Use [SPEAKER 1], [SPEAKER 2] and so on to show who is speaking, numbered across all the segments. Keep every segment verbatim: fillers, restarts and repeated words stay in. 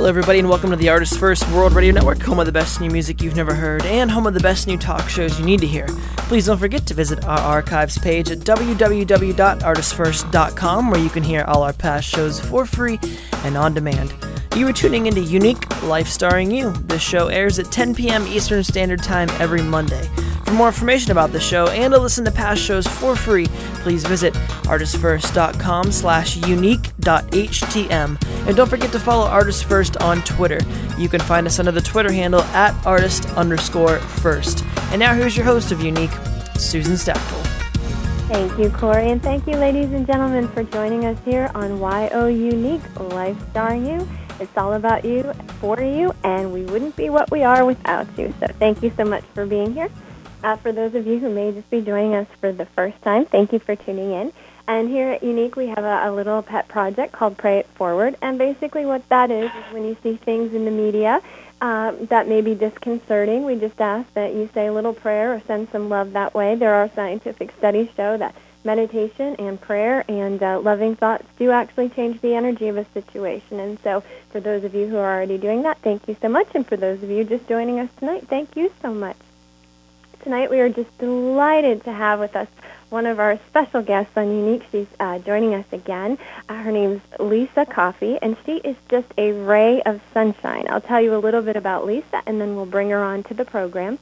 [SPEAKER 1] Hello, everybody, and welcome to the Artists First World Radio Network, home of the best new music you've never heard, and home of the best new talk shows you need to hear. Please don't forget to visit our archives page at w w w dot artist first dot com, where you can hear all our past shows for free and on demand. You are tuning into Unique Life Starring You. This show airs at ten p.m. Eastern Standard Time every Monday. For more information about the show and to listen to past shows for free, please visit artist first dot com slash unique dot h t m. And don't forget to follow Artist First on Twitter. You can find us under the Twitter handle at artist underscore first. And now here's your host of Unique, Susan Stackpole.
[SPEAKER 2] Thank you, Corey, and thank you, ladies and gentlemen, for joining us here on Y O Unique Life Starring You. It's all about you, for you, and we wouldn't be what we are without you. So thank you so much for being here. Uh, for those of you who may just be joining us for the first time, thank you for tuning in. And here at Unique, we have a, a little pet project called Pray It Forward. And basically what that is is when you see things in the media uh, that may be disconcerting, we just ask that you say a little prayer or send some love that way. There are scientific studies show that meditation and prayer and uh, loving thoughts do actually change the energy of a situation. And so for those of you who are already doing that, thank you so much. And for those of you just joining us tonight, thank you so much. Tonight we are just delighted to have with us one of our special guests on Unique. She's uh, joining us again. Uh, her name's Lisa Coffey, and she is just a ray of sunshine. I'll tell you a little bit about Lisa, and then we'll bring her on to the program.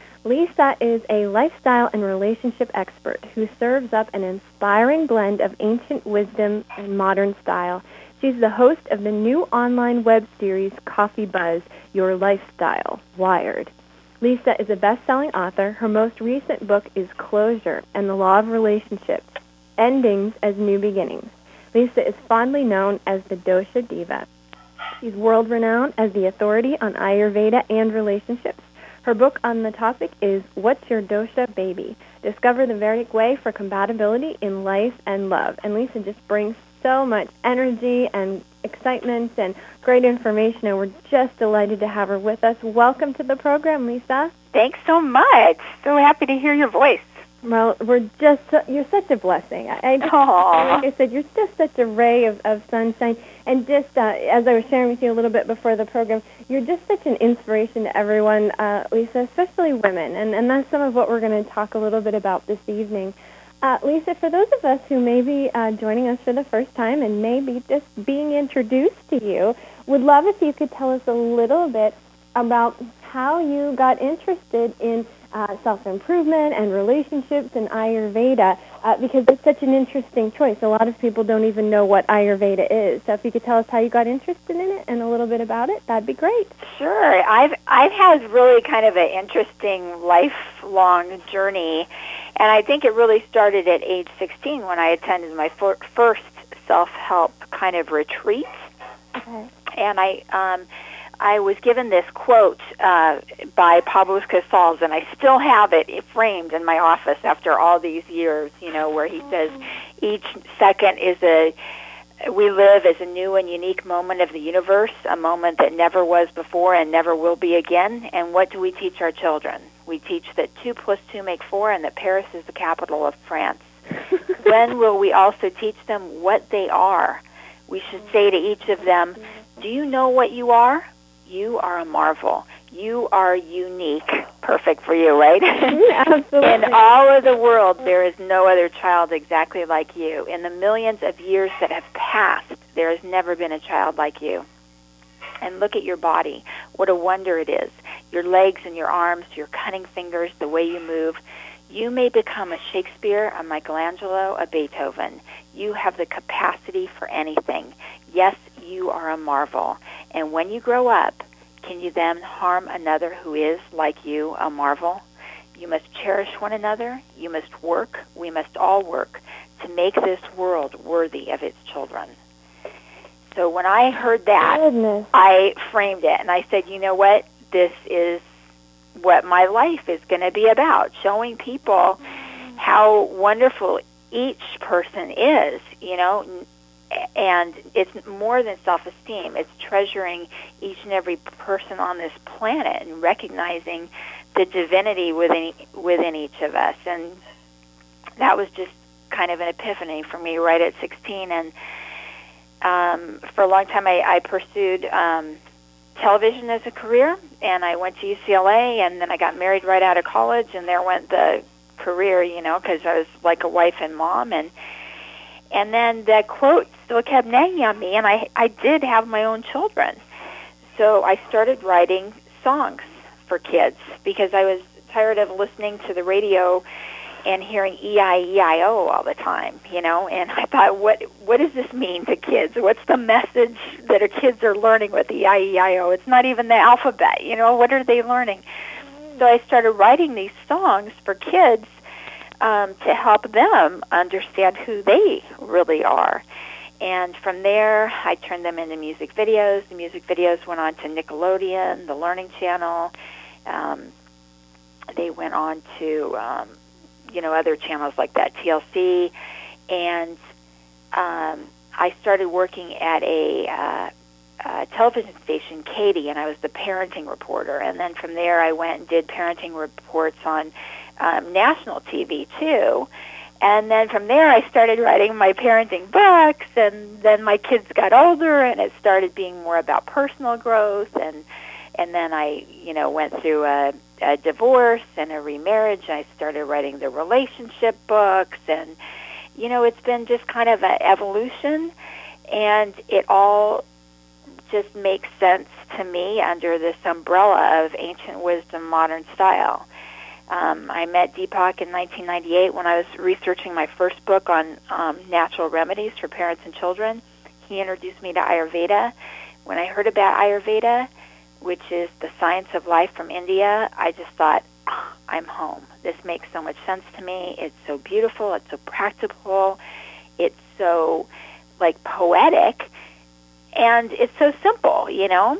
[SPEAKER 2] Lisa is a lifestyle and relationship expert who serves up an inspiring blend of ancient wisdom and modern style. She's the host of the new online web series, Coffee Buzz, Your Lifestyle, Wired. Lisa is a best-selling author. Her most recent book is Closure and the Law of Relationships, Endings as New Beginnings. Lisa is fondly known as the Dosha Diva. She's world-renowned as the authority on Ayurveda and relationships. Her book on the topic is What's Your Dosha Baby? Discover the Vedic Way for Compatibility in Life and Love. And Lisa just brings so much energy and excitement and great information, and we're just delighted to have her with us. Welcome to the program, Lisa.
[SPEAKER 3] Thanks so much. So happy to hear your voice.
[SPEAKER 2] Well, we're just, you're such a blessing. I, I just, like I said, you're just such a ray of, of sunshine. And just uh, as I was sharing with you a little bit before the program, you're just such an inspiration to everyone, uh, Lisa, especially women. And, and that's some of what we're going to talk a little bit about this evening. Uh, Lisa, for those of us who may be uh, joining us for the first time and maybe just being introduced to you, would love if you could tell us a little bit about how you got interested in uh, self-improvement and relationships and Ayurveda, uh, because it's such an interesting choice. A lot of people don't even know what Ayurveda is. So if you could tell us how you got interested in it and a little bit about it, that'd be great.
[SPEAKER 3] Sure. I've I've had really kind of an interesting lifelong journey, and I think it really started at age sixteen when I attended my for, first self-help kind of retreat.
[SPEAKER 2] Okay.
[SPEAKER 3] And I um, I was given this quote uh, by Pablo Casals, and I still have it framed in my office after all these years, you know, where he says, each second is a, we live as a new and unique moment of the universe, a moment that never was before and never will be again. And what do we teach our children? We teach that two plus two make four and that Paris is the capital of France. When will we also teach them what they are? We should say to each of them, do you know what you are? You are a marvel. You are unique. Perfect for you, right?
[SPEAKER 2] Absolutely.
[SPEAKER 3] In all of the world, there is no other child exactly like you. In the millions of years that have passed, there has never been a child like you. And look at your body. What a wonder it is. Your legs and your arms, your cunning fingers, the way you move. You may become a Shakespeare, a Michelangelo, a Beethoven. You have the capacity for anything. Yes, you are a marvel. And when you grow up, can you then harm another who is, like you, a marvel? You must cherish one another. You must work. We must all work to make this world worthy of its children. So when I heard that,
[SPEAKER 2] Goodness.
[SPEAKER 3] I framed it, and I said, you know what? This is what my life is going to be about, showing people how wonderful each person is, you know, and it's more than self-esteem. It's treasuring each and every person on this planet and recognizing the divinity within within each of us. And that was just kind of an epiphany for me right at sixteen. And um, for a long time, I, I pursued um, television as a career, and I went to U C L A, and then I got married right out of college, and there went the career, you know, because I was like a wife and mom, and and then that quote still kept nagging on me, and I, I did have my own children. So I started writing songs for kids because I was tired of listening to the radio and hearing E I E I O all the time, you know, and I thought, what what does this mean to kids? What's the message that our kids are learning with E I E I O? It's not even the alphabet, you know, what are they learning? So I started writing these songs for kids um, to help them understand who they really are. And from there, I turned them into music videos. The music videos went on to Nickelodeon, the Learning Channel. Um, they went on to, um, you know, other channels like that, T L C. And um, I started working at a, uh, a television station, Katie, and I was the parenting reporter. And then from there, I went and did parenting reports on um, national T V, too. And then from there, I started writing my parenting books, and then my kids got older, and it started being more about personal growth. And and then I, you know, went through a, a divorce and a remarriage. I started writing the relationship books, and, you know, it's been just kind of an evolution, and it all just makes sense to me under this umbrella of ancient wisdom, modern style. Um, I met Deepak in nineteen ninety-eight when I was researching my first book on um, natural remedies for parents and children. He introduced me to Ayurveda. When I heard about Ayurveda, which is the science of life from India, I just thought, oh, I'm home. This makes so much sense to me. It's so beautiful. It's so practical. It's so, like, poetic. And it's so simple, you know?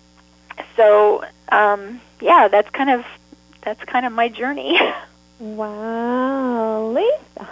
[SPEAKER 3] So, um, yeah, that's kind of That's kind of my journey.
[SPEAKER 2] Wow, Lisa.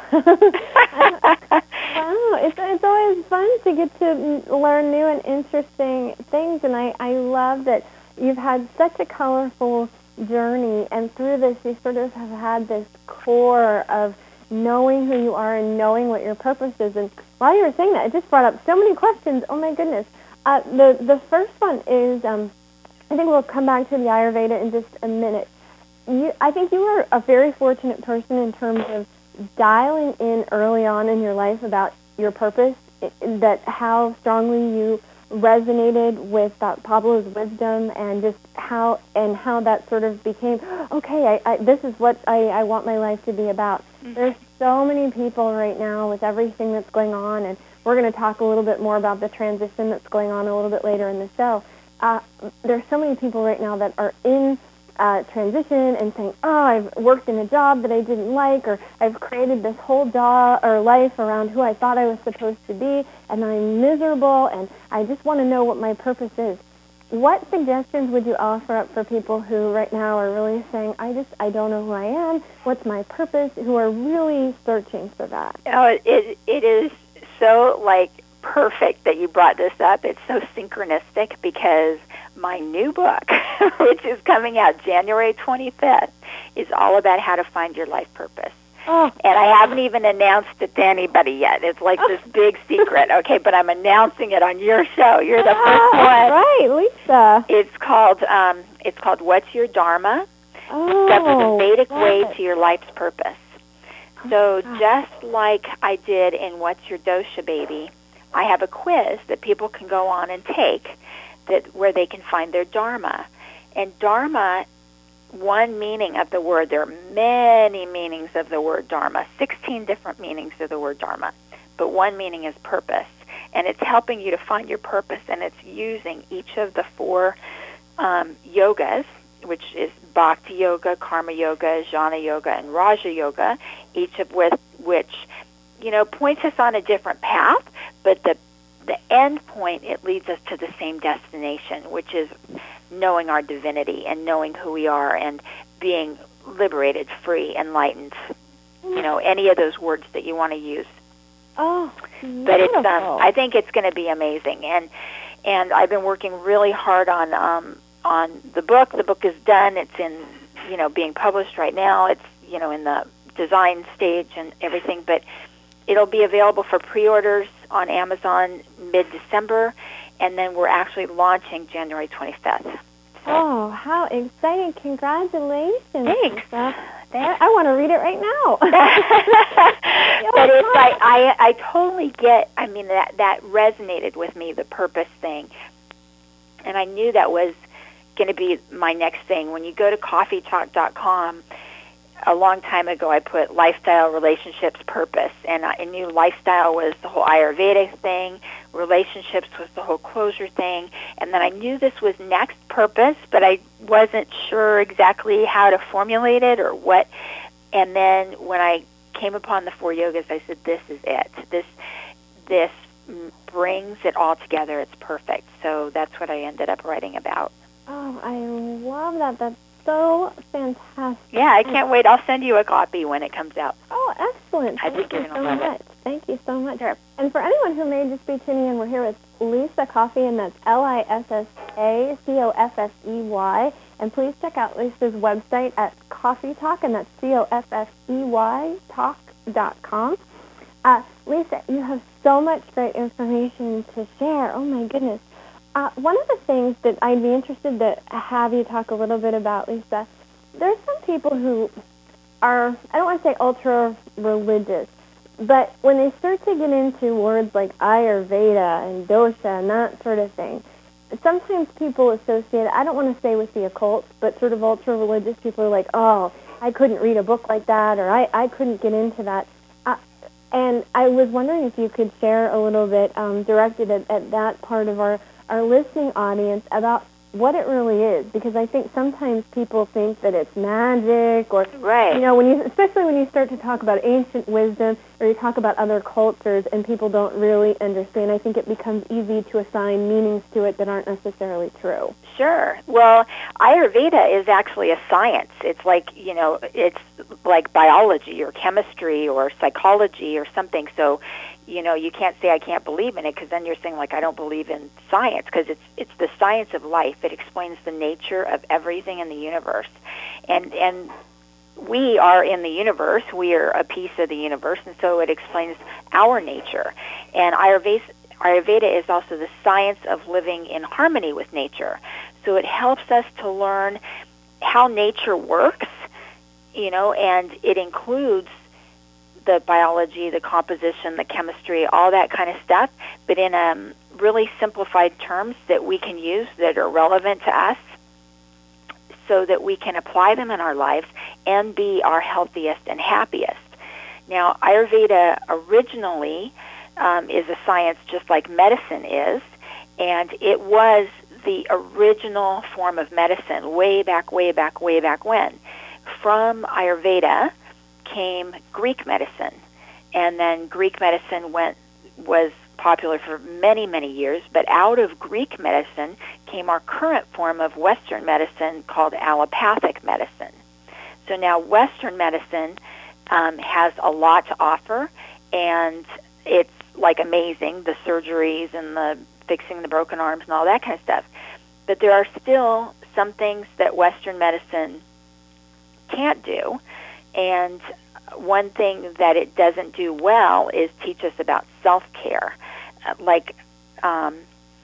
[SPEAKER 2] Wow, it's it's always fun to get to learn new and interesting things, and I, I love that you've had such a colorful journey, and through this you sort of have had this core of knowing who you are and knowing what your purpose is. And while you were saying that, it just brought up so many questions. Oh, my goodness. Uh, the, the first one is, um, I think we'll come back to the Ayurveda in just a minute. You, I think you were a very fortunate person in terms of dialing in early on in your life about your purpose, that how strongly you resonated with uh, Pablo's wisdom, and just how and how that sort of became, okay, I, I, this is what I, I want my life to be about. Mm-hmm. There's so many people right now with everything that's going on, and we're going to talk a little bit more about the transition that's going on a little bit later in the show. Uh, there's so many people right now that are in Uh, transition and saying, oh, I've worked in a job that I didn't like, or I've created this whole job or life around who I thought I was supposed to be, and I'm miserable, and I just want to know what my purpose is. What suggestions would you offer up for people who right now are really saying, I just, I don't know who I am, what's my purpose, who are really searching for that?
[SPEAKER 3] Oh, it it is so, like, perfect that you brought this up. It's so synchronistic because my new book, which is coming out January twenty-fifth, is all about how to find your life purpose.
[SPEAKER 2] Oh.
[SPEAKER 3] And I haven't even announced it to anybody yet. It's like this big secret, okay? But I'm announcing it on your show. You're the first one.
[SPEAKER 2] Right, Lisa.
[SPEAKER 3] It's called um, it's called What's Your Dharma?
[SPEAKER 2] Oh,
[SPEAKER 3] the Vedic way
[SPEAKER 2] it.
[SPEAKER 3] to your life's purpose. So
[SPEAKER 2] Oh,
[SPEAKER 3] just like I did in What's Your Dosha, Baby, I have a quiz that people can go on and take that where they can find their dharma. And dharma, one meaning of the word, there are many meanings of the word dharma, sixteen different meanings of the word dharma, but one meaning is purpose. And it's helping you to find your purpose, and it's using each of the four um, yogas, which is Bhakti Yoga, Karma Yoga, Jnana Yoga, and Raja Yoga, each of with, which, you know, points us on a different path, but the the end point, it leads us to the same destination, which is knowing our divinity and knowing who we are and being liberated, free, enlightened. You know, any of those words that you want to use.
[SPEAKER 2] Oh,
[SPEAKER 3] but it's um, I think it's going to be amazing, and and I've been working really hard on um, on the book. The book is done. It's in you know being published right now. It's you know in the design stage and everything, but it'll be available for pre-orders on Amazon mid-December, and then we're actually launching January twenty-fifth. So.
[SPEAKER 2] Oh, how exciting. Congratulations.
[SPEAKER 3] Thanks.
[SPEAKER 2] Lisa.
[SPEAKER 3] Thanks.
[SPEAKER 2] I, I want to read it right now.
[SPEAKER 3] But it's like, I, I totally get, I mean, that, that resonated with me, the purpose thing. And I knew that was going to be my next thing. When you go to coffee talk dot com, a long time ago I put lifestyle, relationships, purpose. And I knew lifestyle was the whole Ayurveda thing, relationships was the whole closure thing. And then I knew this was next, purpose, but I wasn't sure exactly how to formulate it or what. And then when I came upon the four yogas, I said, this is it. This, this brings it all together. It's perfect. So that's what I ended up writing about.
[SPEAKER 2] Oh, I love that. That's so fantastic.
[SPEAKER 3] Yeah, I can't wait. I'll send you a copy when it comes out.
[SPEAKER 2] Oh, excellent.
[SPEAKER 3] I
[SPEAKER 2] Thank
[SPEAKER 3] think
[SPEAKER 2] you
[SPEAKER 3] you're
[SPEAKER 2] so
[SPEAKER 3] gonna love
[SPEAKER 2] much.
[SPEAKER 3] it.
[SPEAKER 2] Thank you so much.
[SPEAKER 3] Sure.
[SPEAKER 2] And for anyone who may just be tuning in, we're here with Lisa Coffey, and that's L I S S A C O F F E Y. And please check out Lisa's website at Coffee Talk, and that's C O F F E Y talk dot com. Uh, Lisa, you have so much great information to share. Oh, my goodness. Uh, one of the things that I'd be interested to have you talk a little bit about, Lisa, there's some people who are, I don't want to say ultra-religious, but when they start to get into words like Ayurveda and dosha and that sort of thing, sometimes people associate, I don't want to say with the occult, but sort of ultra-religious people are like, oh, I couldn't read a book like that, or I, I couldn't get into that. Uh, and I was wondering if you could share a little bit um, directed at, at that part of our, our listening audience about what it really is, because I think sometimes people think that it's magic, or
[SPEAKER 3] right.
[SPEAKER 2] you know, when you, especially when you start to talk about ancient wisdom, or you talk about other cultures, and people don't really understand. I think it becomes easy to assign meanings to it that aren't necessarily true.
[SPEAKER 3] Sure. Well, Ayurveda is actually a science. It's like, you know, it's like biology or chemistry or psychology or something. So, you know, you can't say I can't believe in it, because then you're saying, like, I don't believe in science, because it's it's the science of life. It explains the nature of everything in the universe. And and we are in the universe. We are a piece of the universe, and so it explains our nature. And Ayurveda, Ayurveda is also the science of living in harmony with nature. So it helps us to learn how nature works, you know, and it includes the biology, the composition, the chemistry, all that kind of stuff, but in um, really simplified terms that we can use that are relevant to us, so that we can apply them in our lives and be our healthiest and happiest. Now, Ayurveda originally um, is a science just like medicine is, and it was the original form of medicine way back, way back, way back when. From Ayurveda came Greek medicine, and then Greek medicine went was popular for many, many years, but out of Greek medicine came our current form of Western medicine called allopathic medicine. So now Western medicine um, has a lot to offer, and it's like amazing, the surgeries and the fixing the broken arms and all that kind of stuff. But there are still some things that Western medicine can't do, and one thing that it doesn't do well is teach us about self-care. Uh, like um,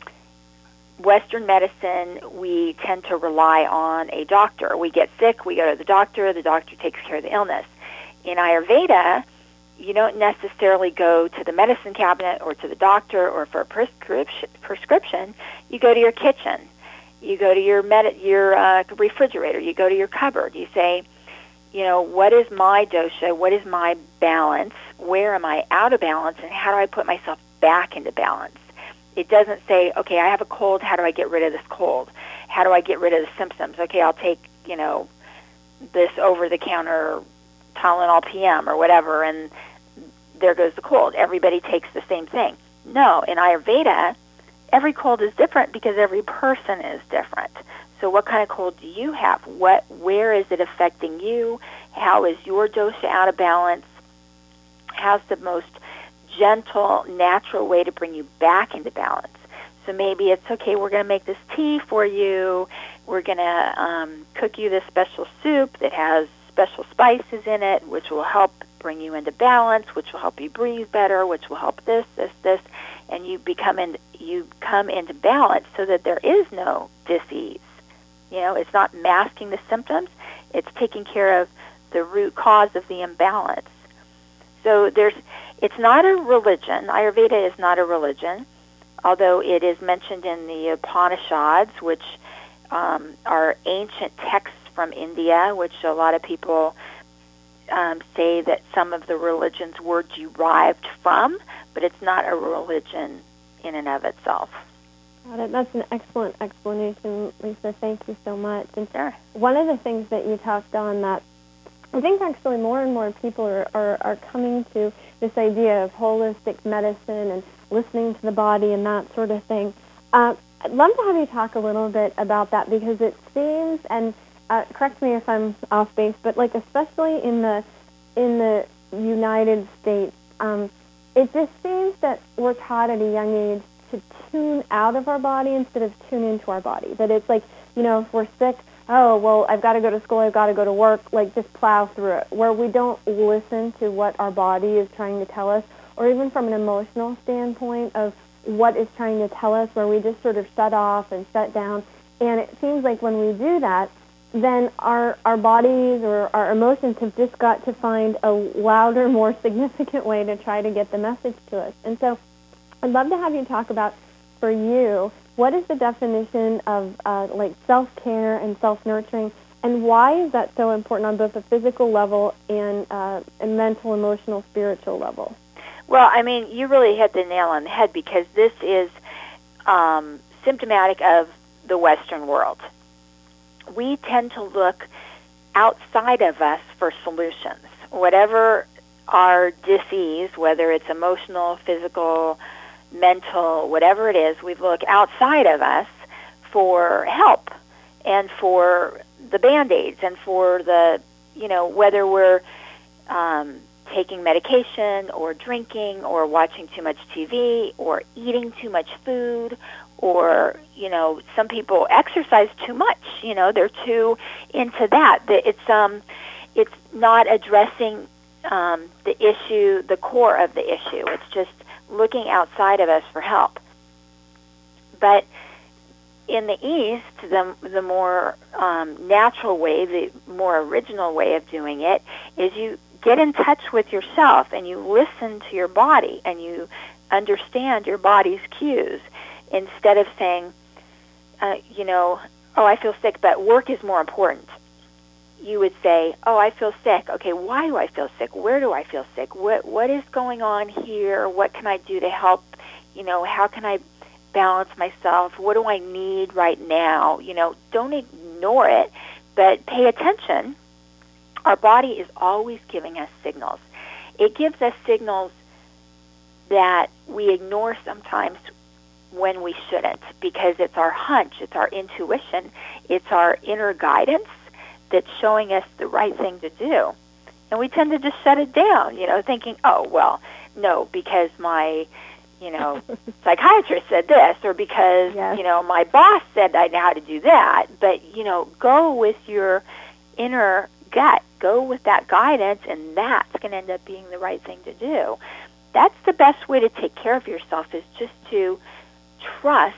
[SPEAKER 3] Western medicine, we tend to rely on a doctor. We get sick, we go to the doctor, the doctor takes care of the illness. In Ayurveda, you don't necessarily go to the medicine cabinet or to the doctor or for a prescription. prescription. You go to your kitchen. You go to your med- your uh, refrigerator. You go to your cupboard. You say, you know, what is my dosha? What is my balance? Where am I out of balance? And how do I put myself back into balance? It doesn't say, okay, I have a cold. How do I get rid of this cold? How do I get rid of the symptoms? Okay, I'll take, you know, this over-the-counter Tylenol P M or whatever, and there goes the cold. Everybody takes the same thing. No, in Ayurveda, every cold is different because every person is different. So what kind of cold do you have? What, where is it affecting you? How is your dosha out of balance? How's the most gentle, natural way to bring you back into balance? So maybe it's, okay, we're going to make this tea for you. We're going to um, cook you this special soup that has special spices in it, which will help bring you into balance, which will help you breathe better, which will help this, this, this, and you become in, you come into balance so that there is no dis-ease. You know, it's not masking the symptoms. It's taking care of the root cause of the imbalance. So there's, it's not a religion. Ayurveda is not a religion, although it is mentioned in the Upanishads, which um, are ancient texts from India, which a lot of people um, say that some of the religions were derived from, but it's not a religion in and of itself.
[SPEAKER 2] Got it. That's an excellent explanation, Lisa. Thank you so much. And
[SPEAKER 3] sure.
[SPEAKER 2] One of the things that you talked on that I think actually more and more people are, are, are coming to this idea of holistic medicine and listening to the body and that sort of thing. Uh, I'd love to have you talk a little bit about that, because it seems, and uh, correct me if I'm off base, but like especially in the in the United States, um, it just seems that we're taught at a young age to tune out of our body instead of tune into our body. That it's like, you know, if we're sick, oh, well, I've got to go to school, I've got to go to work, like just plow through it, where we don't listen to what our body is trying to tell us, or even from an emotional standpoint of what it's trying to tell us, where we just sort of shut off and shut down. And it seems like when we do that, then our our bodies or our emotions have just got to find a louder, more significant way to try to get the message to us. And so I'd love to have you talk about, for you, what is the definition of uh, like self-care and self-nurturing, and why is that so important on both a physical level and uh, a mental, emotional, spiritual level?
[SPEAKER 3] Well, I mean, you really hit the nail on the head, because this is um, symptomatic of the Western world. We tend to look outside of us for solutions. Whatever our disease, whether it's emotional, physical, mental, whatever it is, we look outside of us for help and for the Band-Aids and for the, you know, whether we're um, taking medication or drinking or watching too much T V or eating too much food, or, you know, some people exercise too much, you know, they're too into that. It's, um, it's not addressing um, the issue, the core of the issue. It's just looking outside of us for help. But in the East, the, the more um, natural way, the more original way of doing it is you get in touch with yourself and you listen to your body and you understand your body's cues, instead of saying, uh, you know, oh, I feel sick, but work is more important. You would say, oh, I feel sick. Okay, why do I feel sick? Where do I feel sick? What What is going on here? What can I do to help? You know, how can I balance myself? What do I need right now? You know, don't ignore it, but pay attention. Our body is always giving us signals. It gives us signals that we ignore sometimes when we shouldn't, because it's our hunch, it's our intuition, it's our inner guidance that's showing us the right thing to do. And we tend to just shut it down, you know, thinking, oh, well, no, because my, you know, psychiatrist said this, or because, yes. you know, my boss said I know how to do that. But, you know, go with your inner gut. Go with that guidance, and that's going to end up being the right thing to do. That's the best way to take care of yourself, is just to trust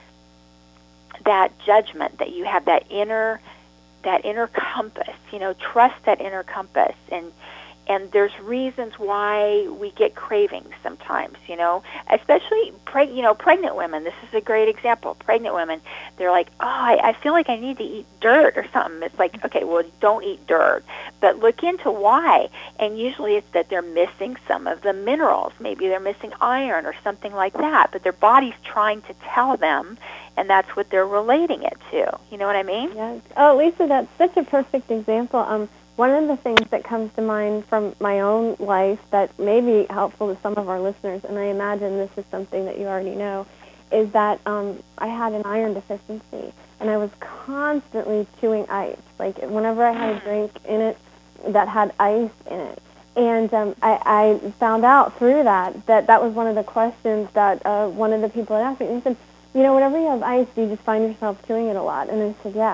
[SPEAKER 3] that judgment, that you have that inner that inner compass, you know, trust that inner compass. And and there's reasons why we get cravings sometimes, you know, especially, preg- you know, pregnant women. This is a great example. Pregnant women, they're like, oh, I, I feel like I need to eat dirt or something. It's like, okay, well, don't eat dirt, but look into why. And usually it's that they're missing some of the minerals. Maybe they're missing iron or something like that, but their body's trying to tell them, and that's what they're relating it to. You know what I mean?
[SPEAKER 2] Yes. Oh, Lisa, that's such a perfect example. Um, One of the things that comes to mind from my own life that may be helpful to some of our listeners, and I imagine this is something that you already know, is that um, I had an iron deficiency, and I was constantly chewing ice. Like, whenever I had a drink in it that had ice in it. And um, I, I found out through that that that was one of the questions that uh, one of the people had asked me. He said, you know, whenever you have ice, do you just find yourself chewing it a lot? And I said, yeah.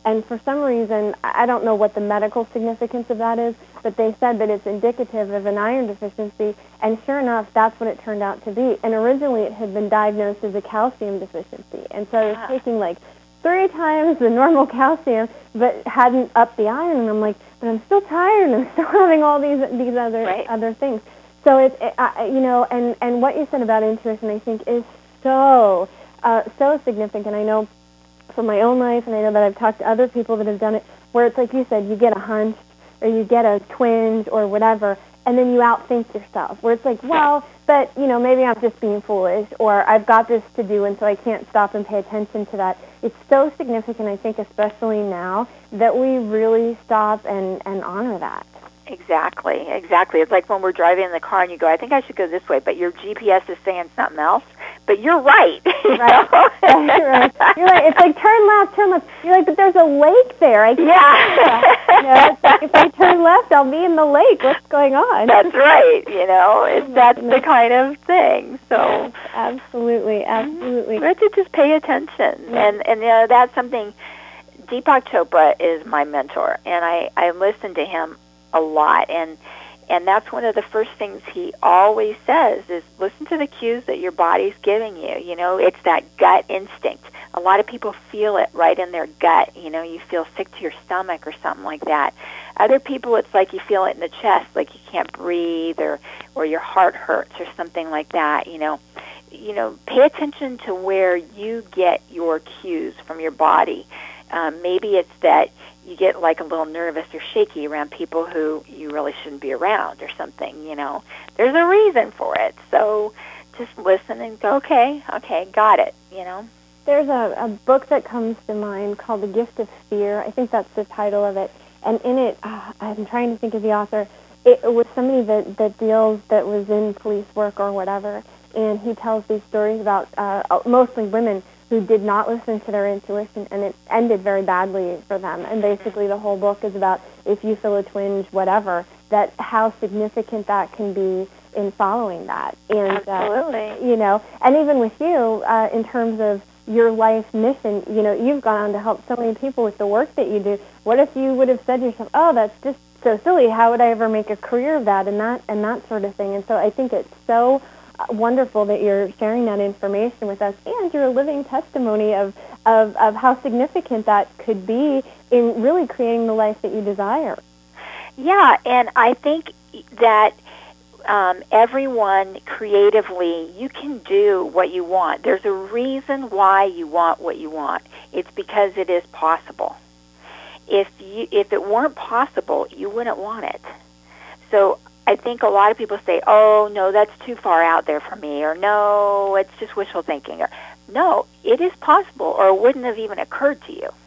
[SPEAKER 2] And for some reason, I don't know what the medical significance of that is, but they said that it's indicative of an iron deficiency, and sure enough, that's what it turned out to be. And originally it had been diagnosed as a calcium deficiency. And so I was taking like three times the normal calcium, but hadn't upped the iron. And I'm like, but I'm still tired, and I'm still having all these these other
[SPEAKER 3] right.
[SPEAKER 2] other things. So it's, it, uh, you know, and, and what you said about intuition, I think, is so, uh, so significant. I know for my own life, and I know that I've talked to other people that have done it, where it's like you said, you get a hunch, or you get a twinge, or whatever, and then you outthink yourself, where it's like, well, but, you know, maybe I'm just being foolish, or I've got this to do, and so I can't stop and pay attention to that. It's so significant, I think, especially now, that we really stop and, and honor that.
[SPEAKER 3] Exactly, exactly. It's like when we're driving in the car and you go, I think I should go this way, but your G P S is saying something else. But you're right. You
[SPEAKER 2] right. right. You're right. It's like turn left, turn left. You're like, but there's a lake there. I can't
[SPEAKER 3] yeah.
[SPEAKER 2] you know, it's like if I turn left, I'll be in the lake. What's going on?
[SPEAKER 3] That's right. You know, it's, that's the kind of thing. So
[SPEAKER 2] absolutely, absolutely.
[SPEAKER 3] We have to just pay attention, yeah. and and you know that's something. Deepak Chopra is my mentor, and I I listen to him a lot, and and that's one of the first things he always says is listen to the cues that your body's giving you. You know, it's that gut instinct. A lot of people feel it right in their gut. You know, you feel sick to your stomach or something like that. Other people, it's like you feel it in the chest, like you can't breathe, or or your heart hurts or something like that. You know, you know, pay attention to where you get your cues from your body. Um, maybe it's that you get like a little nervous or shaky around people who you really shouldn't be around or something, you know. There's a reason for it. So just listen and go, okay, okay, got it, you know.
[SPEAKER 2] There's a, a book that comes to mind called The Gift of Fear. I think that's the title of it. And in it, uh, I'm trying to think of the author. It, it was somebody that, that deals, that was in police work or whatever. And he tells these stories about uh, mostly women who did not listen to their intuition, and it ended very badly for them. And basically the whole book is about if you feel a twinge, whatever, that how significant that can be in following that. And,
[SPEAKER 3] absolutely.
[SPEAKER 2] Uh, you know, and even with you, uh, in terms of your life mission, you know, you've gone on to help so many people with the work that you do. What if you would have said to yourself, oh, that's just so silly, how would I ever make a career of that, and that, and that sort of thing. And so I think it's so wonderful that you're sharing that information with us, and you're a living testimony of, of, of how significant that could be in really creating the life that you desire.
[SPEAKER 3] Yeah, and I think that um, everyone creatively, you can do what you want. There's a reason why you want what you want. It's because it is possible. If you, if it weren't possible, you wouldn't want it. So I think a lot of people say, oh, no, that's too far out there for me, or no, it's just wishful thinking, or no, it is possible, or it wouldn't have even occurred to you.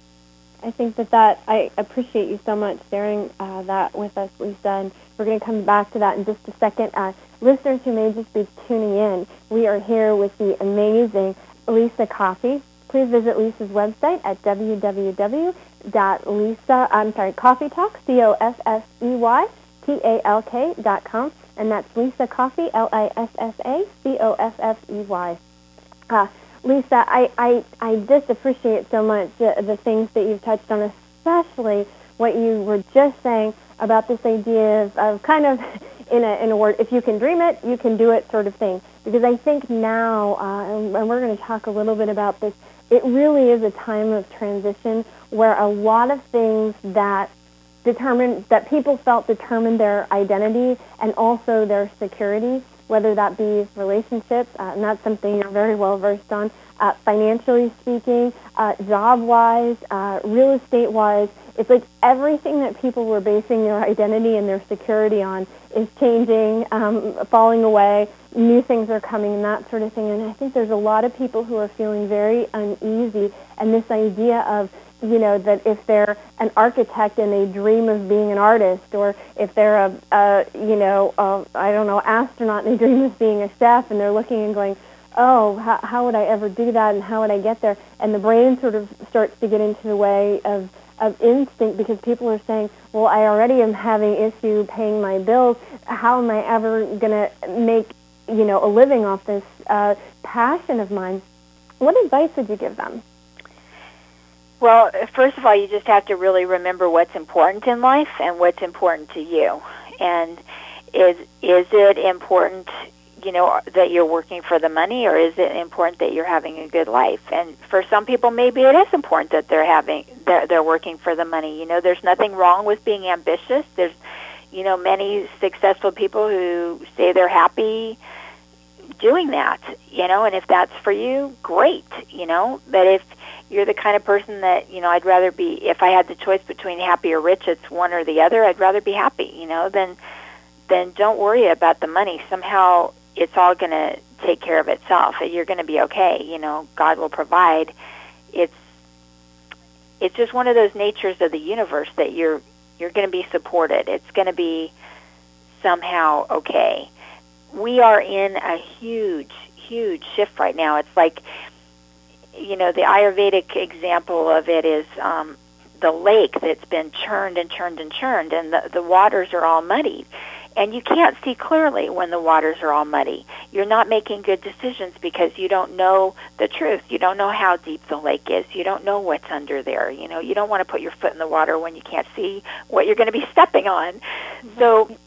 [SPEAKER 2] I think that that, I appreciate you so much sharing uh, that with us, Lisa, and we're going to come back to that in just a second. Uh, listeners who may just be tuning in, we are here with the amazing Lisa Coffey. Please visit Lisa's website at w w w dot lisa, I'm sorry, Coffey Talk, C O F F E Y, T A L K dot com, and that's Lisa Coffey, L I S S A C O F F E Y. Uh, Lisa, I, I, I just appreciate so much the, the things that you've touched on, especially what you were just saying about this idea of, of kind of, in a, in a word, if you can dream it, you can do it sort of thing. Because I think now, uh, and, and we're going to talk a little bit about this, it really is a time of transition where a lot of things that determined, that people felt determined their identity and also their security, whether that be relationships, uh, and that's something you're very well versed on, uh, financially speaking, uh, job-wise, uh, real estate-wise. It's like everything that people were basing their identity and their security on is changing, um, falling away, new things are coming, and that sort of thing. And I think there's a lot of people who are feeling very uneasy, and this idea of, you know, that if they're an architect and they dream of being an artist, or if they're a, a you know, a, I don't know, astronaut and they dream of being a chef, and they're looking and going, oh, how, how would I ever do that, and how would I get there? And the brain sort of starts to get into the way of, of instinct, because people are saying, well, I already am having issue paying my bills. How am I ever going to make, you know, a living off this uh, passion of mine? What advice would you give them?
[SPEAKER 3] Well, first of all, you just have to really remember what's important in life and what's important to you. And is is it important, you know, that you're working for the money, or is it important that you're having a good life? And for some people, maybe it is important that they're having they're, they're working for the money. You know, there's nothing wrong with being ambitious. There's, you know, many successful people who say they're happy doing that, you know, and if that's for you, great, you know. But if you're the kind of person that, you know, I'd rather be, if I had the choice between happy or rich, it's one or the other, I'd rather be happy, you know, then then don't worry about the money. Somehow it's all going to take care of itself. You're going to be okay, you know, God will provide. It's it's just one of those natures of the universe that you're you're going to be supported. It's going to be somehow okay. We are in a huge, huge shift right now. It's like, you know, the Ayurvedic example of it is um, the lake that's been churned and churned and churned, and the, the waters are all muddied. And you can't see clearly when the waters are all muddy. You're not making good decisions because you don't know the truth. You don't know how deep the lake is. You don't know what's under there. You know, you don't want to put your foot in the water when you can't see what you're going to be stepping on. Mm-hmm. So,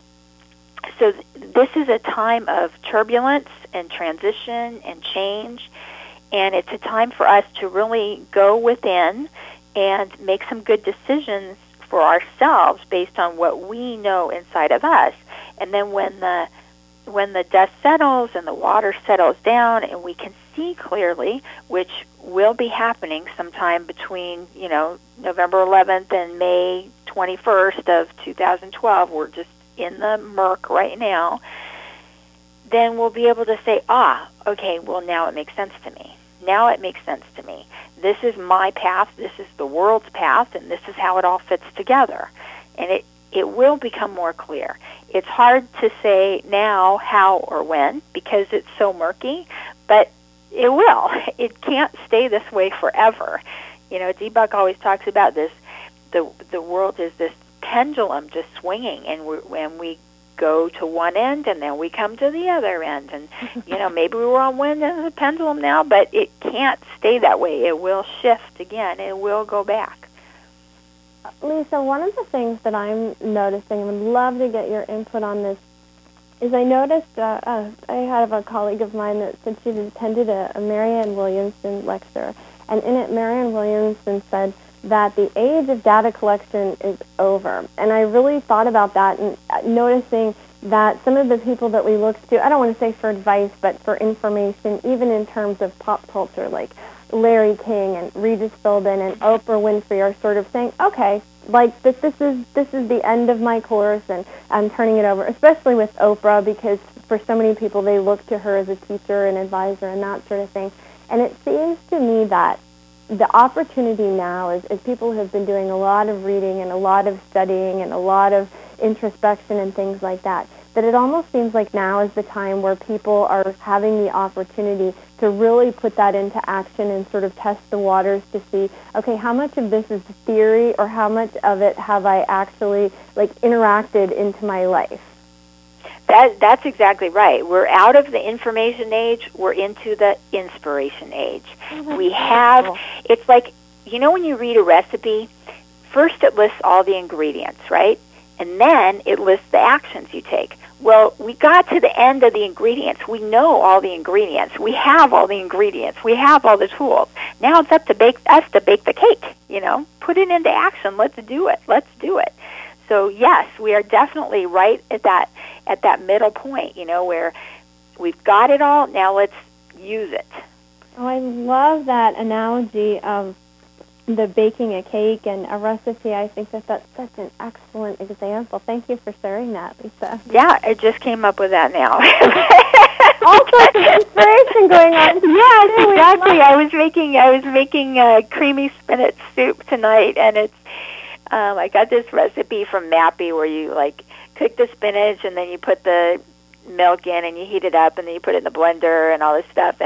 [SPEAKER 3] so this is a time of turbulence and transition and change. And it's a time for us to really go within and make some good decisions for ourselves based on what we know inside of us. And then when the when the dust settles and the water settles down and we can see clearly, which will be happening sometime between, you know, November eleventh and May twenty-first of two thousand twelve, we're just in the murk right now, then we'll be able to say, ah, okay, well, now it makes sense to me. Now it makes sense to me. This is my path, this is the world's path, and this is how it all fits together. And it, it will become more clear. It's hard to say now how or when because it's so murky, but it will. It can't stay this way forever. You know, Deepak always talks about this. The the world is this pendulum just swinging, and we when we go to one end and then we come to the other end, and you know, maybe we're on one end of the pendulum now, but it can't stay that way. It will shift again. It will go back.
[SPEAKER 2] Lisa, one of the things that I'm noticing, and would love to get your input on this, is I noticed, uh, uh, I have a colleague of mine that said she attended a, a Marianne Williamson lecture, and in it Marianne Williamson said that the age of data collection is over. And I really thought about that and noticing that some of the people that we look to, I don't want to say for advice, but for information, even in terms of pop culture, like Larry King and Regis Philbin and Oprah Winfrey are sort of saying, okay, like this, this is this is the end of my course, and I'm turning it over, especially with Oprah, because for so many people they look to her as a teacher and advisor and that sort of thing. And it seems to me that the opportunity now is, is people have been doing a lot of reading and a lot of studying and a lot of introspection and things like that, that it almost seems like now is the time where people are having the opportunity to really put that into action and sort of test the waters to see, okay, how much of this is theory or how much of it have I actually like interacted into my life?
[SPEAKER 3] That, that's exactly right. We're out of the information age. We're into the inspiration age. Oh, we have, cool. It's like, you know when you read a recipe, first it lists all the ingredients, right? And then it lists the actions you take. Well, we got to the end of the ingredients. We know all the ingredients. We have all the ingredients. We have all the tools. Now it's up to bake, us to bake the cake, you know? Put it into action. Let's do it. Let's do it. So yes, we are definitely right at that at that middle point, you know, where we've got it all. Now let's use it.
[SPEAKER 2] Oh, I love that analogy of the baking a cake and a recipe. I think that that's such an excellent example. Thank you for sharing that, Lisa.
[SPEAKER 3] Yeah, I just came up with that now.
[SPEAKER 2] All sorts of inspiration going on.
[SPEAKER 3] Yes, exactly. I was making I was making a creamy spinach soup tonight, and it's. Um, I got this recipe from Mappy where you like cook the spinach and then you put the milk in and you heat it up and then you put it in the blender and all this stuff. And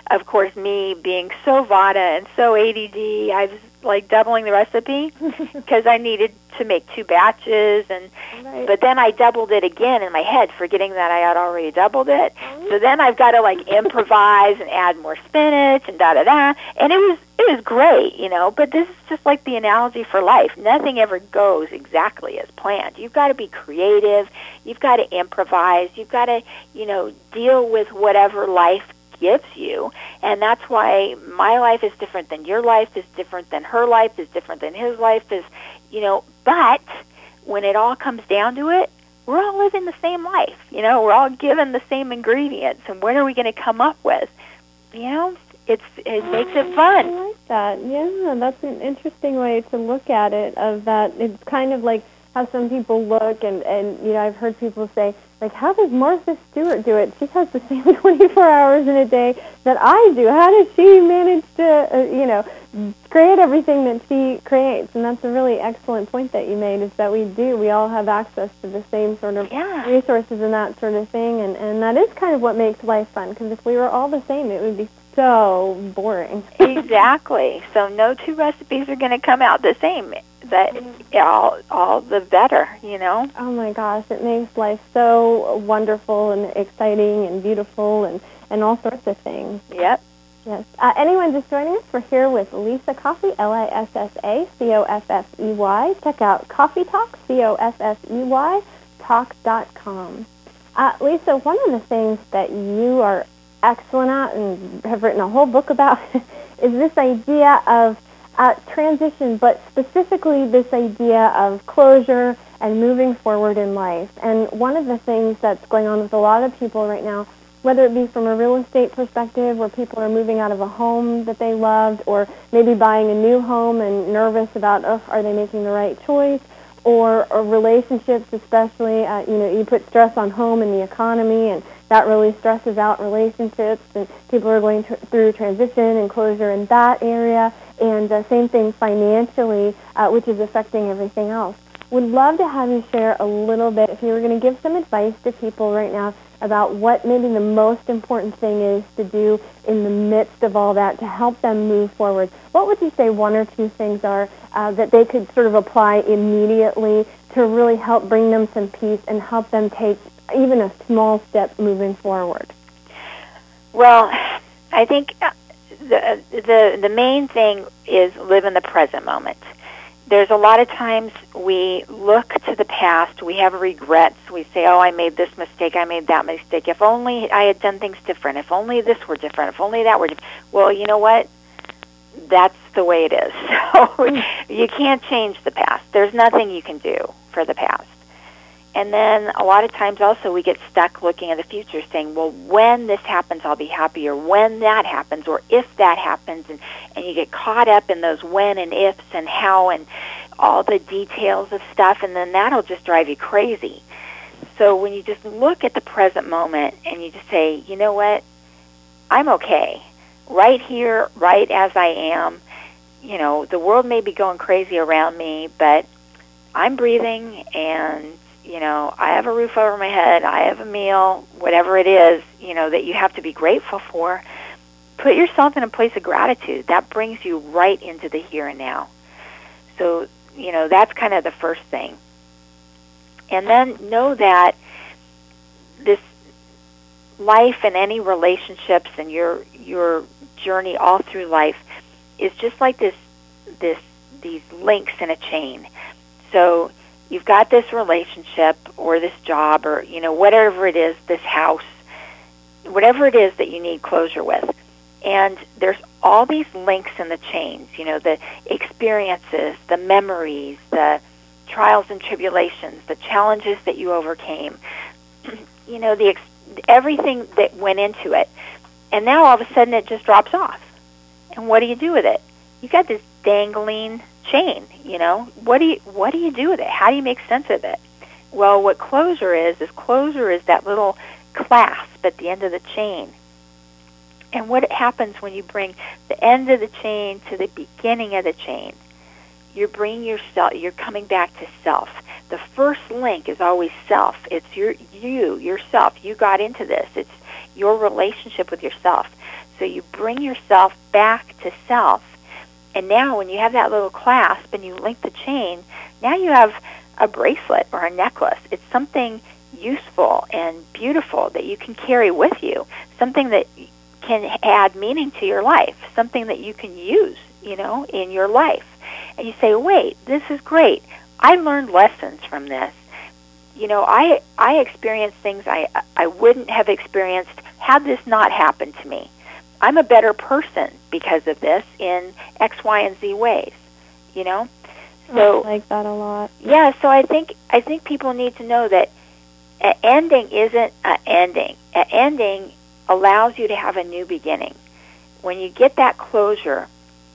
[SPEAKER 3] of course, me being so Vata and so A D D, I was like doubling the recipe because I needed to make two batches, and
[SPEAKER 2] Right.
[SPEAKER 3] but then I doubled it again in my head, forgetting that I had already doubled it. So then I've got to like improvise and add more spinach and da da da, and it was it was great, you know. But this is just like the analogy for life. Nothing ever goes exactly as planned. You've got to be creative. You've got to improvise. You've got to, you know, deal with whatever life gives you. And that's why my life is different than your life, is different than her life, is different than his life, is, you know, but when it all comes down to it, we're all living the same life. You know, we're all given the same ingredients, and what are we going to come up with? You know, it's it makes it fun.
[SPEAKER 2] I like that. Yeah, that's an interesting way to look at it, of that it's kind of like how some people look, and, and you know, I've heard people say, like, how does Martha Stewart do it? She has the same twenty-four hours in a day that I do. How does she manage to, uh, you know, create everything that she creates? And that's a really excellent point that you made, is that we do. We all have access to the same sort of
[SPEAKER 3] Yeah.
[SPEAKER 2] resources and that sort of thing, and, and that is kind of what makes life fun, because if we were all the same, it would be so boring.
[SPEAKER 3] Exactly. So no two recipes are going to come out the same. That all all the better, you know.
[SPEAKER 2] Oh my gosh, it makes life so wonderful and exciting and beautiful and, and all sorts of things.
[SPEAKER 3] Yep.
[SPEAKER 2] Yes. Uh, anyone just joining us, we're here with Lissa Coffey, L I S S A C O F F E Y. Check out Coffee Talk, C O F F E Y, talk dot com. Uh, Lissa, one of the things that you are excellent at and have written a whole book about is this idea of Uh, transition, but specifically this idea of closure and moving forward in life. And one of the things that's going on with a lot of people right now, whether it be from a real estate perspective where people are moving out of a home that they loved, or maybe buying a new home and nervous about, oh, are they making the right choice, or, or relationships especially, uh, you know, you put stress on home and the economy, and that really stresses out relationships, and people are going tr- through transition and closure in that area. And uh, same thing financially, uh, which is affecting everything else. Would love to have you share a little bit, if you were going to give some advice to people right now about what maybe the most important thing is to do in the midst of all that to help them move forward. What would you say one or two things are uh, that they could sort of apply immediately to really help bring them some peace and help them take even a small step moving forward?
[SPEAKER 3] Well, I think the the the main thing is live in the present moment. There's a lot of times we look to the past, we have regrets, we say, oh, I made this mistake, I made that mistake, if only I had done things different, if only this were different, if only that were different. Well, you know what? That's the way it is. So you can't change the past. There's nothing you can do for the past. And then a lot of times also we get stuck looking at the future saying, well, when this happens, I'll be happy, or when that happens, or if that happens. And, and you get caught up in those when and ifs and how and all the details of stuff, and then that'll just drive you crazy. So when you just look at the present moment and you just say, you know what, I'm okay. Right here, right as I am. You know, the world may be going crazy around me, but I'm breathing, and you know, I have a roof over my head, I have a meal, whatever it is, you know, that you have to be grateful for. Put yourself in a place of gratitude. That brings you right into the here and now. So, you know, that's kind of the first thing. And then know that this life and any relationships and your your journey all through life is just like this this these links in a chain. So you've got this relationship or this job or, you know, whatever it is, this house, whatever it is that you need closure with. And there's all these links in the chains, you know, the experiences, the memories, the trials and tribulations, the challenges that you overcame, you know, the ex- everything that went into it. And now all of a sudden it just drops off. And what do you do with it? You got this dangling chain, you know. What do you what do you do with it? How do you make sense of it? Well, what closure is is closure is that little clasp at the end of the chain. And what happens when you bring the end of the chain to the beginning of the chain? You're bringing yourself. You're coming back to self. The first link is always self. It's your you yourself. You got into this. It's your relationship with yourself. So you bring yourself back to self. And now when you have that little clasp and you link the chain, now you have a bracelet or a necklace. It's something useful and beautiful that you can carry with you, something that can add meaning to your life, something that you can use, you know, in your life. And you say, wait, this is great. I learned lessons from this. You know, I I experienced things I I wouldn't have experienced had this not happened to me. I'm a better person because of this in X, Y, and Z ways, you know?
[SPEAKER 2] So, I like that a lot.
[SPEAKER 3] Yeah, so I think I think people need to know that an ending isn't an ending. An ending allows you to have a new beginning. When you get that closure,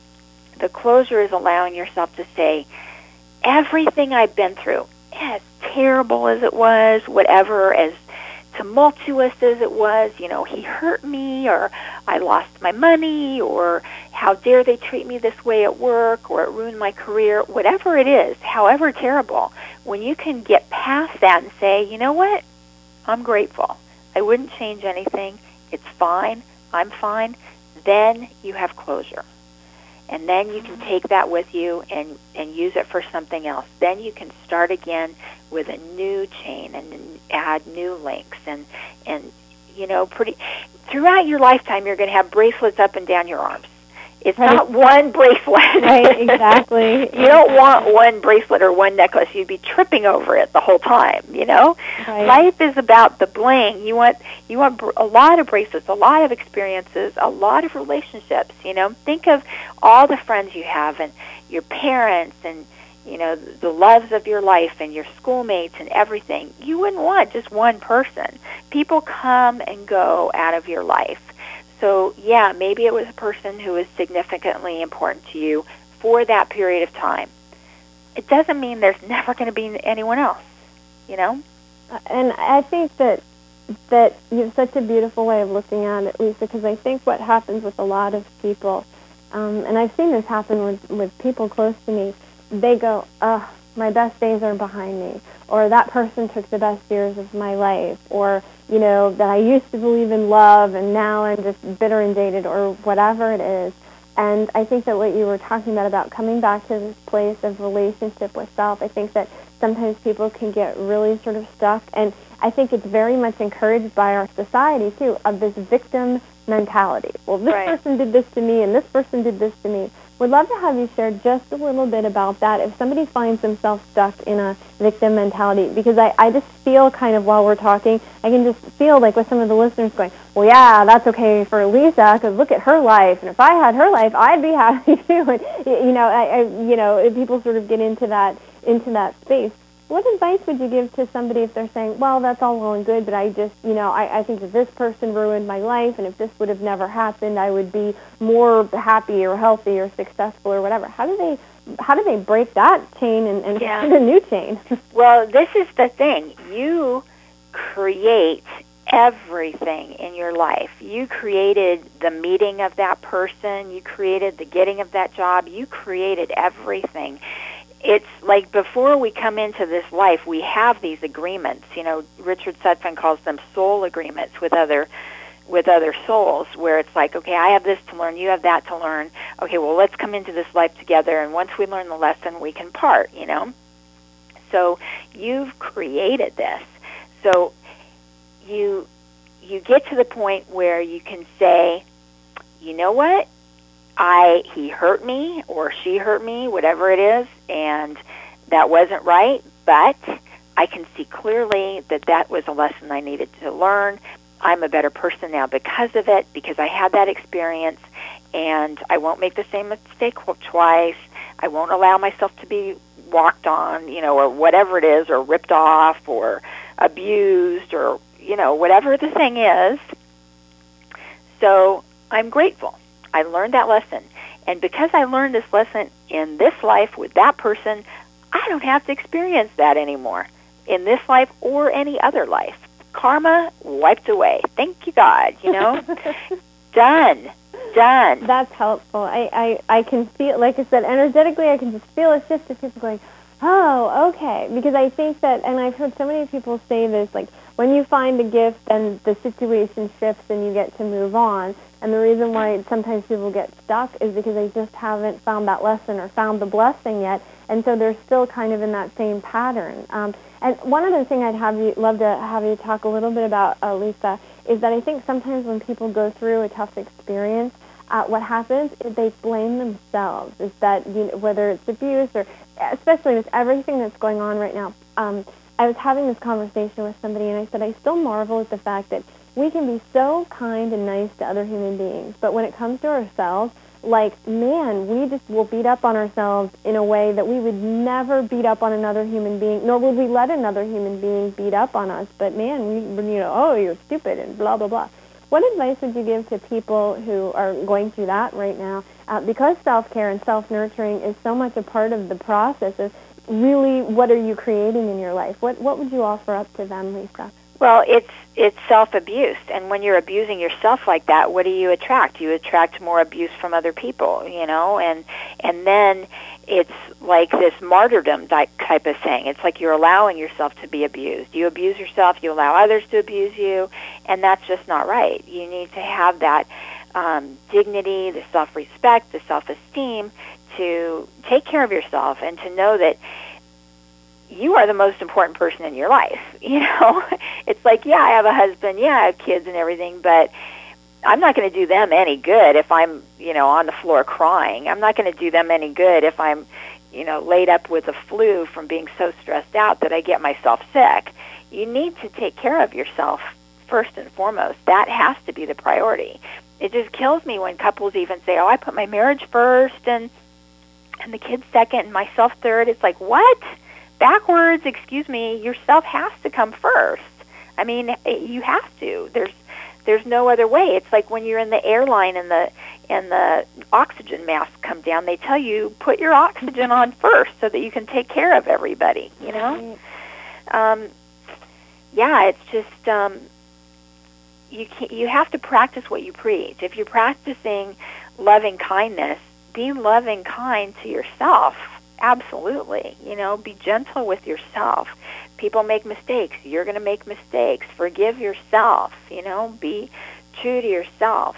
[SPEAKER 3] the closure is allowing yourself to say, everything I've been through, as terrible as it was, whatever, as tumultuous as it was, you know, he hurt me, or I lost my money, or how dare they treat me this way at work, or it ruined my career, whatever it is, however terrible, when you can get past that and say, you know what, I'm grateful. I wouldn't change anything. It's fine. I'm fine. Then you have closure. And then you can take that with you and, and use it for something else. Then you can start again with a new chain and add new links. And, and you know, pretty throughout your lifetime, you're going to have bracelets up and down your arms. It's right. Not one bracelet.
[SPEAKER 2] Right, exactly.
[SPEAKER 3] You don't want one bracelet or one necklace. You'd be tripping over it the whole time, you know?
[SPEAKER 2] Right.
[SPEAKER 3] Life is about the bling. You want you want a lot of bracelets, a lot of experiences, a lot of relationships, you know? Think of all the friends you have and your parents and, you know, the loves of your life and your schoolmates and everything. You wouldn't want just one person. People come and go out of your life. So, yeah, maybe it was a person who was significantly important to you for that period of time. It doesn't mean there's never going to be anyone else, you know?
[SPEAKER 2] And I think that that you have such a beautiful way of looking at it, Lisa, because I think what happens with a lot of people, um, and I've seen this happen with, with people close to me, they go, ugh, my best days are behind me, or that person took the best years of my life, or, you know, that I used to believe in love and now I'm just bitter and jaded, or whatever it is. And I think that what you were talking about, about coming back to this place of relationship with self, I think that sometimes people can get really sort of stuck, and I think it's very much encouraged by our society, too, of this victim mentality. Well, this
[SPEAKER 3] right.
[SPEAKER 2] person did this to me, and this person did this to me. Would love to have you share just a little bit about that if somebody finds themselves stuck in a victim mentality, because I, I just feel kind of while we're talking, I can just feel like with some of the listeners going, well, yeah, that's okay for Lisa, because look at her life, and if I had her life, I'd be happy too. And, you know, I, I, you know, people sort of get into that into that space. What advice would you give to somebody if they're saying, well, that's all well and good, but I just, you know, I, I think that this person ruined my life, and if this would have never happened, I would be more happy or healthy or successful or whatever. How do they how do they break that chain and, and
[SPEAKER 3] yeah.
[SPEAKER 2] find a new chain?
[SPEAKER 3] Well, this is the thing. You create everything in your life. You created the meeting of that person. You created the getting of that job. You created everything. It's like before we come into this life, we have these agreements. You know, Richard Sutphin calls them soul agreements with other with other souls, where it's like, okay, I have this to learn, you have that to learn. Okay, well, let's come into this life together, and once we learn the lesson, we can part, you know? So you've created this. So you you get to the point where you can say, you know what? I he hurt me or she hurt me, whatever it is, and that wasn't right, but I can see clearly that that was a lesson I needed to learn. I'm a better person now because of it, because I had that experience, and I won't make the same mistake twice. I won't allow myself to be walked on, you know, or whatever it is, or ripped off, or abused, or, you know, whatever the thing is. So I'm grateful. I learned that lesson. And because I learned this lesson in this life with that person, I don't have to experience that anymore in this life or any other life. Karma wiped away. Thank you, God, you know? Done. Done.
[SPEAKER 2] That's helpful. I, I, I can feel, like I said, energetically, I can just feel a shift of people going, Oh, okay. Because I think that, and I've heard so many people say this, like, when you find a gift, then the situation shifts and you get to move on. And the reason why sometimes people get stuck is because they just haven't found that lesson or found the blessing yet, and so they're still kind of in that same pattern. Um, and one other thing I'd have you love to have you talk a little bit about, uh, Lisa, is that I think sometimes when people go through a tough experience, uh, what happens is they blame themselves. Is that, you know, whether it's abuse or especially with everything that's going on right now. Um, I was having this conversation with somebody, and I said, I still marvel at the fact that we can be so kind and nice to other human beings, but when it comes to ourselves, like, man, we just will beat up on ourselves in a way that we would never beat up on another human being, nor would we let another human being beat up on us. But, man, we, you know, oh, you're stupid and blah, blah, blah. What advice would you give to people who are going through that right now? Uh, because self-care and self-nurturing is so much a part of the process of really what are you creating in your life? What what would you offer up to them, Lisa?
[SPEAKER 3] Well, it's it's self-abuse, and when you're abusing yourself like that, what do you attract? You attract more abuse from other people, you know, and and then it's like this martyrdom type of thing. It's like you're allowing yourself to be abused. You abuse yourself, you allow others to abuse you, and that's just not right. You need to have that um, dignity, the self-respect, the self-esteem to take care of yourself and to know that you are the most important person in your life. You know, it's like, yeah, I have a husband, yeah, I have kids and everything, but I'm not going to do them any good if I'm, you know, on the floor crying. I'm not going to do them any good if I'm, you know, laid up with a flu from being so stressed out that I get myself sick. You need to take care of yourself first and foremost. That has to be the priority. It just kills me when couples even say, oh, I put my marriage first and and the kids second and myself third. It's like, what? Backwards, excuse me, yourself has to come first. I mean, you have to. There's there's no other way. It's like when you're in the airline and the and the oxygen masks come down, they tell you put your oxygen on first so that you can take care of everybody, you know? Um, yeah, it's just um, you can, you have to practice what you preach. If you're practicing loving kindness, be loving kind to yourself. Absolutely. You know, be gentle with yourself. People make mistakes. You're going to make mistakes. Forgive yourself. You know, be true to yourself.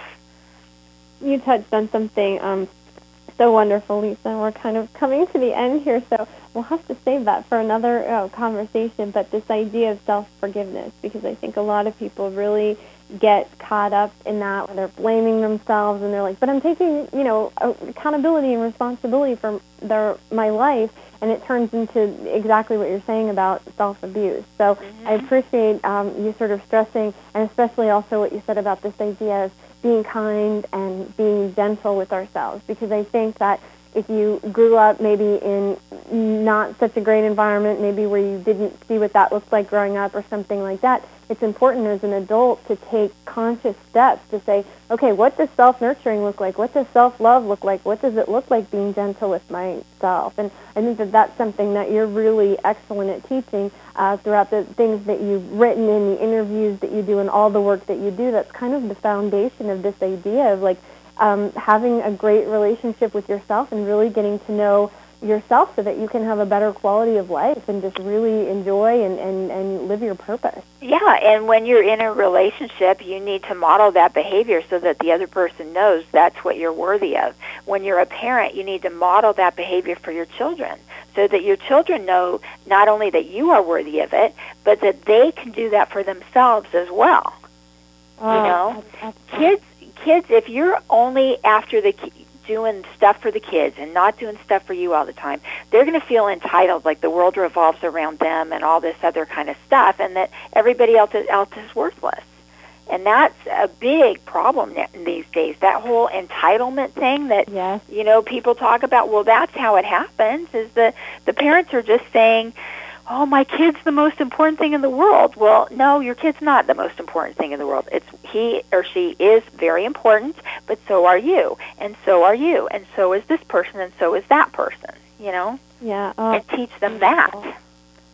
[SPEAKER 2] You touched on something um, so wonderful, Lisa. We're kind of coming to the end here, so we'll have to save that for another uh, conversation. But this idea of self-forgiveness, because I think a lot of people really get caught up in that when they're blaming themselves and they're like, but I'm taking, you know, accountability and responsibility for their my life, and it turns into exactly what you're saying about self-abuse. So mm-hmm. I appreciate um, you sort of stressing, and especially also what you said about this idea of being kind and being gentle with ourselves, because I think that if you grew up maybe in not such a great environment, maybe where you didn't see what that looked like growing up or something like that, it's important as an adult to take conscious steps to say, okay, what does self-nurturing look like? What does self-love look like? What does it look like being gentle with myself? And I think that that's something that you're really excellent at teaching uh, throughout the things that you've written in the interviews that you do and all the work that you do. That's kind of the foundation of this idea of like um, having a great relationship with yourself and really getting to know yourself so that you can have a better quality of life and just really enjoy and, and, and live your purpose.
[SPEAKER 3] Yeah, and when you're in a relationship, you need to model that behavior so that the other person knows that's what you're worthy of. When you're a parent, you need to model that behavior for your children so that your children know not only that you are worthy of it, but that they can do that for themselves as well. Oh, you know, that's, that's kids, kids, if you're only after the ki- doing stuff for the kids and not doing stuff for you all the time, they're going to feel entitled, like the world revolves around them and all this other kind of stuff, and that everybody else is, else is worthless. And that's a big problem these days, that whole entitlement thing that,
[SPEAKER 2] yes.
[SPEAKER 3] you know, people talk about. Well, that's how it happens, is the, the parents are just saying, oh, my kid's the most important thing in the world. Well, no, your kid's not the most important thing in the world. It's he or she is very important, but so are you, and so are you, and so is this person, and so is that person, you know?
[SPEAKER 2] Yeah. Oh,
[SPEAKER 3] and teach them that.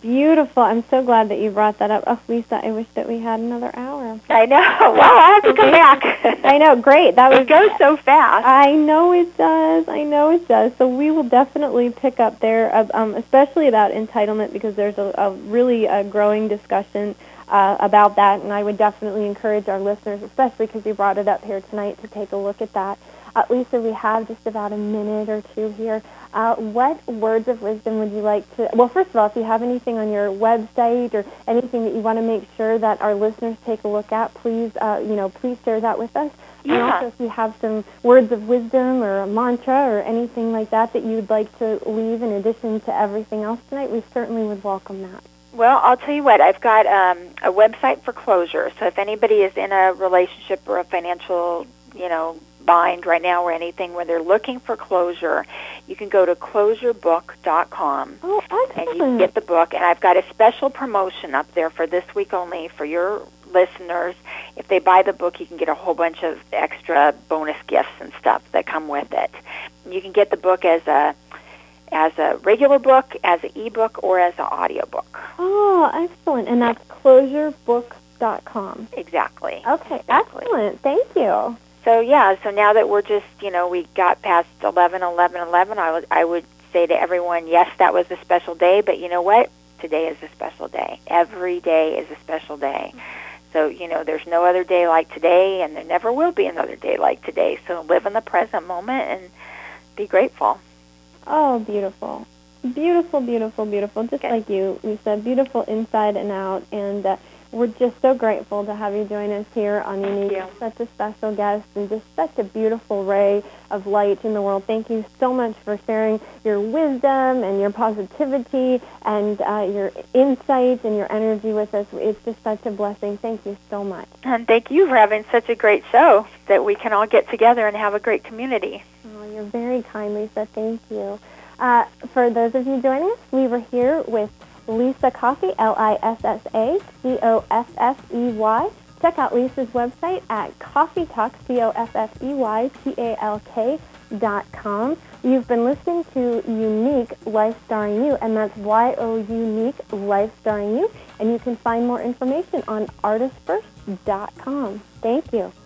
[SPEAKER 2] beautiful. I'm so glad that you brought that up. Oh, Lisa, I wish that we had another hour.
[SPEAKER 3] I know. Well, I have to come back.
[SPEAKER 2] I know. Great. That was,
[SPEAKER 3] it goes so fast.
[SPEAKER 2] I know it does. I know it does. So we will definitely pick up there, uh, um, especially about entitlement, because there's a, a really uh, growing discussion uh, about that, and I would definitely encourage our listeners, especially because you brought it up here tonight, to take a look at that. Uh, Lisa, we have just about a minute or two here. Uh, what words of wisdom would you like to, well, first of all, if you have anything on your website or anything that you want to make sure that our listeners take a look at, please, uh, you know, please share that with us.
[SPEAKER 3] Yeah.
[SPEAKER 2] And also, if you have some words of wisdom or a mantra or anything like that that you'd like to leave in addition to everything else tonight, we certainly would welcome that.
[SPEAKER 3] Well, I'll tell you what, I've got um, a website for closure. So if anybody is in a relationship or a financial, you know, bind right now or anything where they're looking for closure, you can go to closure book dot com.
[SPEAKER 2] Oh, excellent.
[SPEAKER 3] And you can get the book. And I've got a special promotion up there for this week only for your listeners. If they buy the book, you can get a whole bunch of extra bonus gifts and stuff that come with it. You can get the book as a as a regular book, as an ebook, or as an audio book.
[SPEAKER 2] Oh, excellent. And that's closure book dot com.
[SPEAKER 3] Exactly.
[SPEAKER 2] Okay,
[SPEAKER 3] exactly.
[SPEAKER 2] Excellent. Thank you.
[SPEAKER 3] So, yeah, so now that we're just, you know, we got past eleven eleven eleven, I would, I would say to everyone, yes, that was a special day, but you know what? Today is a special day. Every day is a special day. So, you know, there's no other day like today, and there never will be another day like today. So live in the present moment and be grateful.
[SPEAKER 2] Oh, beautiful. Beautiful, beautiful, beautiful. Just
[SPEAKER 3] Okay.
[SPEAKER 2] like you, Lisa. Beautiful inside and out. And uh, we're just so grateful to have you join us here on Unique.
[SPEAKER 3] Thank you.
[SPEAKER 2] Such a special guest and just such a beautiful ray of light in the world. Thank you so much for sharing your wisdom and your positivity and uh, your insights and your energy with us. It's just such a blessing. Thank you so much.
[SPEAKER 3] And thank you for having such a great show that we can all get together and have a great community.
[SPEAKER 2] Oh, you're very kind, Lisa. Thank you. Uh, for those of you joining us, we were here with Lisa Coffey, L I S S A C O F F E Y. Check out Lisa's website at Coffee Talk, C O F F E Y T A L K dot com. You've been listening to Unique Life Starring You, and that's Y O Unique Life Starring You. And you can find more information on artist first dot com. Thank you.